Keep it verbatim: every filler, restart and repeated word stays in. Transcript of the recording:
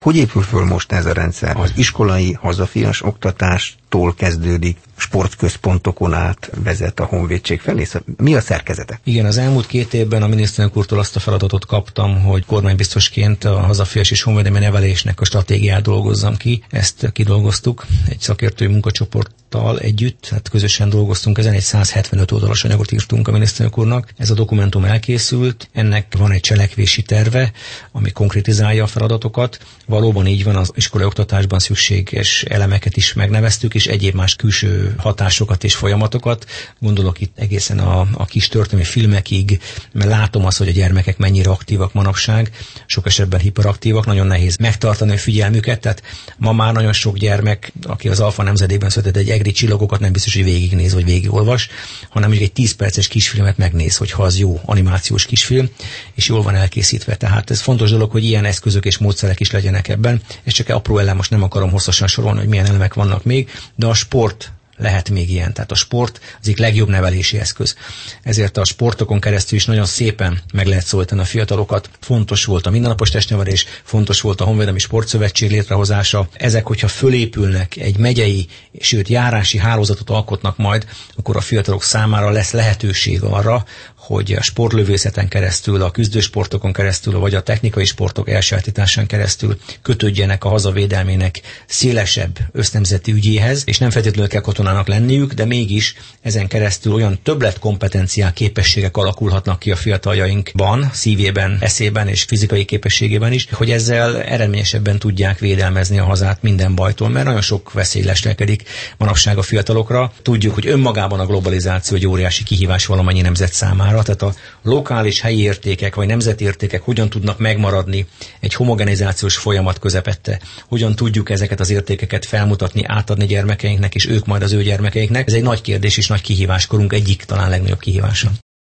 Hogy épül föl most ez a rendszer? Az iskolai hazafias oktatástól kezdődik, sportközpontokon át vezet a honvédség felé? Mi a szerkezete? Igen, az elmúlt két évben a miniszterelnök úrtól azt a feladatot kaptam, hogy kormánybiztosként a hazafias és honvédelmi nevelésnek a stratégiát dolgozzam ki. Ezt kidolgoztuk egy szakértői munkacsoporttal együtt, hát közösen dolgoztunk ezen, egy száz hetvenöt oldalas anyagot írtunk a miniszterelnök úrnak. Ez a dokumentum elkészült, ennek van egy cselekvési terve, ami konkrétizálja a feladatokat. Valóban így van, az iskolai oktatásban szükséges elemeket is megneveztük, és egyéb más külső hatásokat és folyamatokat. Gondolok itt egészen a, a kis történelmi filmekig, mert látom azt, hogy a gyermekek mennyire aktívak manapság, sok esetben hiperaktívak, nagyon nehéz megtartani a figyelmüket, tehát ma már nagyon sok gyermek, aki az alfa nemzedékben született, egy egri csillagokat nem biztos, hogy végignéz vagy végigolvas, hanem mondjuk egy tíz perces kisfilmet megnéz, hogyha az jó animációs kisfilm, és jól van elkészítve. Tehát ez fontos dolog, hogy ilyen eszközök és módszerek is legyenek ebben. Ez csak apró elem, most nem akarom hosszasan sorolni, hogy milyen elemek vannak még, de a sport lehet még ilyen. Tehát a sport az egyik legjobb nevelési eszköz. Ezért a sportokon keresztül is nagyon szépen meg lehet szólítani a fiatalokat. Fontos volt a mindennapos testnevelés, fontos volt a Honvédelmi Sportszövetség létrehozása. Ezek, hogyha fölépülnek, egy megyei, sőt járási hálózatot alkotnak majd, akkor a fiatalok számára lesz lehetőség arra, hogy a sportlövészeten keresztül, a küzdősportokon keresztül, vagy a technikai sportok elsajátításán keresztül kötődjenek a hazavédelmének szélesebb össznemzeti ügyéhez, és nem feltétlenül kell katonának lenniük, de mégis ezen keresztül olyan többletkompetenciák, képességek alakulhatnak ki a fiataljainkban, szívében, eszében és fizikai képességében is, hogy ezzel eredményesebben tudják védelmezni a hazát minden bajtól, mert nagyon sok veszély leselkedik manapság a fiatalokra. Tudjuk, hogy önmagában a globalizáció egy óriási kihívás valamennyi nemzet számára. Tehát a lokális helyi értékek vagy nemzeti értékek hogyan tudnak megmaradni egy homogenizációs folyamat közepette, hogyan tudjuk ezeket az értékeket felmutatni, átadni gyermekeinknek, és ők majd az ő gyermekeiknek. Ez egy nagy kérdés és nagy kihívás, korunk egyik talán legnagyobb kihívása.